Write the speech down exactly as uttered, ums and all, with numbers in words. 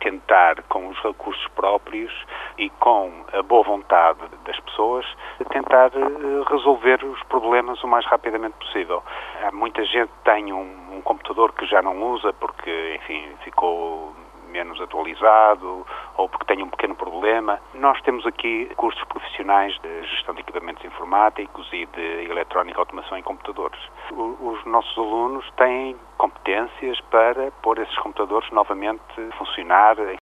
tentar, com os recursos próprios e com a boa vontade das pessoas, tentar resolver os problemas o mais rapidamente possível. Há muita gente que tem um, um computador que já não usa porque, enfim, ficou menos atualizado ou porque tem um pequeno problema. Nós temos aqui cursos profissionais de gestão de equipamentos informáticos e de eletrónica, automação em computadores. Os nossos alunos têm competências para pôr esses computadores novamente a funcionar